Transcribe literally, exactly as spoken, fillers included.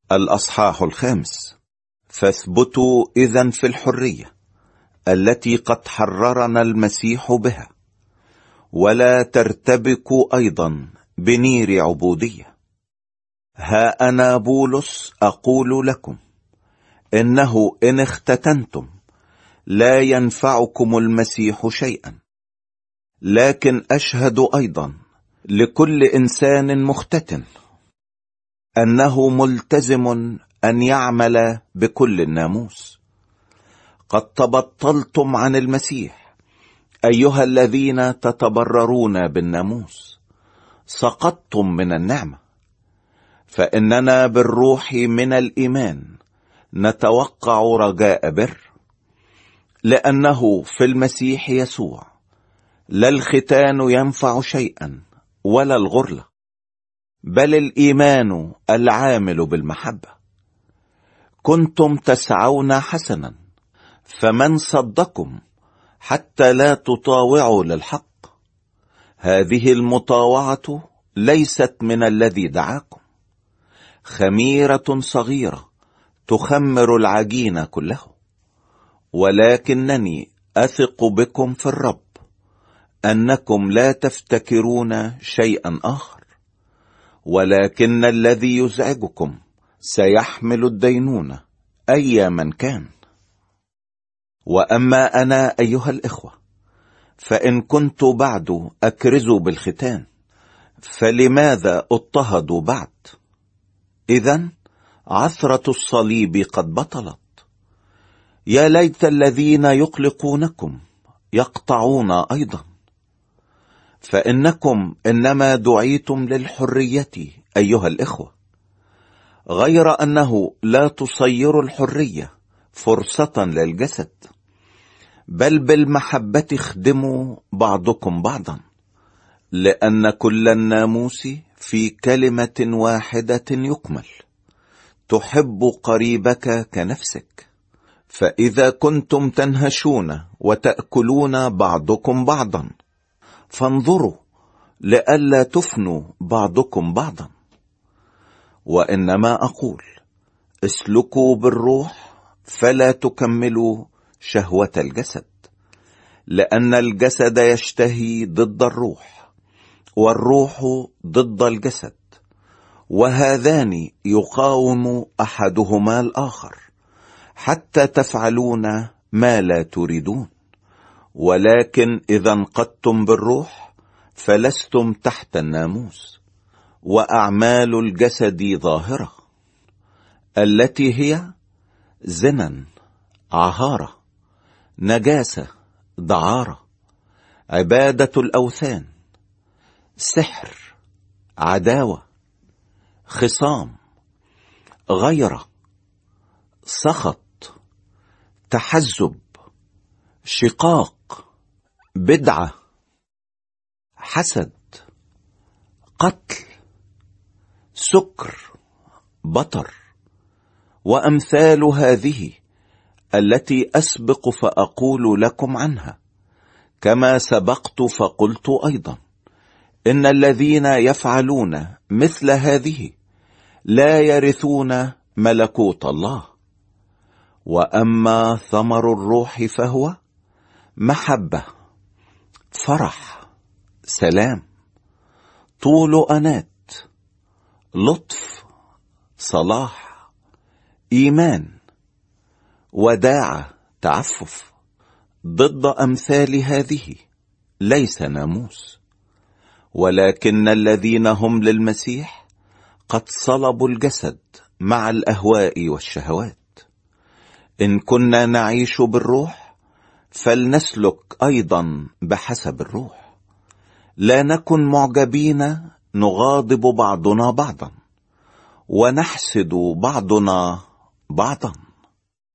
الأصحاح الخامس. فاثبتوا إذن في الحرية التي قد حررنا المسيح بها، ولا ترتبكوا أيضا بنير عبودية. ها أنا بولس أقول لكم إنه إن اختتنتم لا ينفعكم المسيح شيئا، لكن أشهد أيضا لكل إنسان مختتن أنه ملتزم أن يعمل بكل الناموس. قد تبطلتم عن المسيح أيها الذين تتبررون بالناموس، سقطتم من النعمة، فإننا بالروح من الإيمان نتوقع رجاء بر، لأنه في المسيح يسوع لا الختان ينفع شيئا ولا الغرلة، بل الإيمان العامل بالمحبة. كنتم تسعون حسنا، فمن صدكم حتى لا تطاوعوا للحق؟ هذه المطاوعة ليست من الذي دعاكم. خميرة صغيرة تخمر العجين كله. ولكنني أثق بكم في الرب أنكم لا تفتكرون شيئا آخر، ولكن الذي يزعجكم سيحمل الدينونة أي من كان. وأما أنا أيها الإخوة، فإن كنت بعد أكرز بالختان، فلماذا اضطهد بعد؟ إذن عثرة الصليب قد بطلت. يا ليت الذين يقلقونكم يقطعون أيضا، فإنكم إنما دعيتم للحرية أيها الإخوة، غير أنه لا تصير الحرية فرصة للجسد، بل بالمحبة اخدموا بعضكم بعضا، لأن كل الناموس في كلمة واحدة يكمل: تحب قريبك كنفسك. فإذا كنتم تنهشون وتأكلون بعضكم بعضا، فانظروا لئلا تفنوا بعضكم بعضا. وإنما أقول: اسلكوا بالروح فلا تكملوا شهوة الجسد، لأن الجسد يشتهي ضد الروح، والروح ضد الجسد، وهذان يقاوم أحدهما الآخر، حتى تفعلون ما لا تريدون. ولكن إذا انقضتم بالروح فلستم تحت الناموس. وأعمال الجسد ظاهرة، التي هي زنا، عهارة، نجاسة، دعارة، عبادة الأوثان، سحر، عداوة، خصام، غيرة، سخط، تحزب، شقاق، بدعة، حسد، قتل، سكر، بطر، وأمثال هذه التي أسبق فأقول لكم عنها، كما سبقت فقلت أيضا: إن الذين يفعلون مثل هذه لا يرثون ملكوت الله. وأما ثمر الروح فهو محبة، فرح، سلام، طول أنات، لطف، صلاح، إيمان، وداعة، تعفف. ضد أمثال هذه ليس ناموس. ولكن الذين هم للمسيح قد صلبوا الجسد مع الأهواء والشهوات. إن كنا نعيش بالروح فلنسلك أيضا بحسب الروح. لا نكن معجبين نغاضب بعضنا بعضا، ونحسد بعضنا بعضا.